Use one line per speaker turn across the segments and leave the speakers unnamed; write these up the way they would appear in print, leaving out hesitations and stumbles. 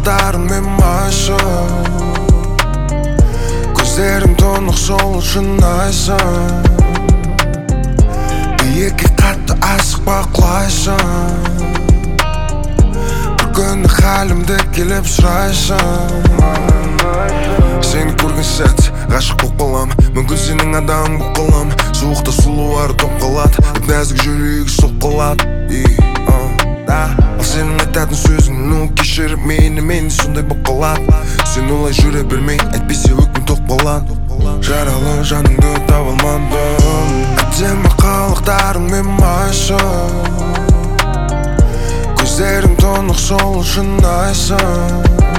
қылықтарыңмен майшын, көздерің тұнық сол үшін айсың. Биікке қатты асық бақылайсың, бір күні халімді келіп сұрайсың. Сені көрген сәт ғашық болып қалам, мүмкін сенің адамың болып қалам. Суықта сұлулары топ қалады, нәзік жүрегі соқ қалады. Ал сенің айтатын сөзің, ну кешіріп мені сондай болып қалады. Сен олай жүре бермей, әйтпесе өкпем тоқ болады. Жаралы жаныңды таба алмадым, әдемі қылықтарыңмен майшын, көздерің тұнық сол үшін айсың.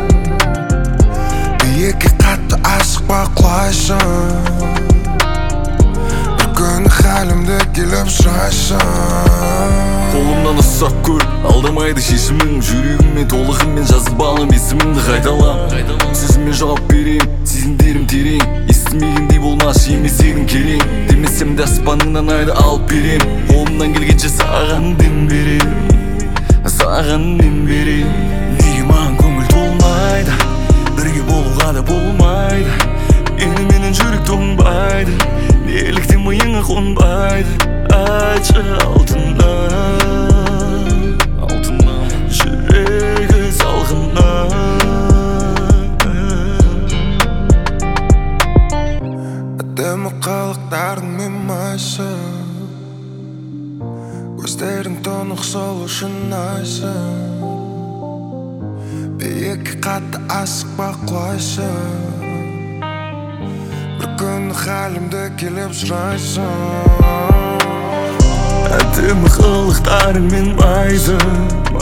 Биікке қатты асық бақылайсың, бір күні халімді келіп сұрайсың.
Қолымнан ұстап көр, алдамайды шешімің. Жүрегіммен толығымен жазып алам есіміңді қайталам. Сөзіме жауап берем, сезімдерім терең. Естімегендей болмас емес едің керең. Демесем де аспаныңнан айды алып берем. Қолымнан келгенше саған дем берем, саған дем берем. Неге маған көңіл толмайды, бірге болуға да болмайды. Менің жүрек тоңбайды, неліктен миыңа қонбайды. Айтшы алтыннан, жүрегі салғыннан.
Әдемі қылықтарыңмен майсың, көздерің тұнық сол үшін айсың. Биікке қатты асық бақылайсың, бір күні халімді келіп сұрайсың.
Әдемі қылықтарыңмен майсың,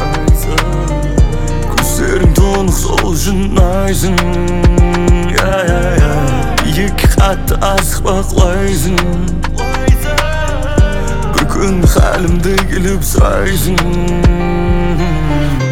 көздерің тұнық сол үшін айсың. Биікке қатты асық бақылайсың, бір күні халімді келіп сұрайсың.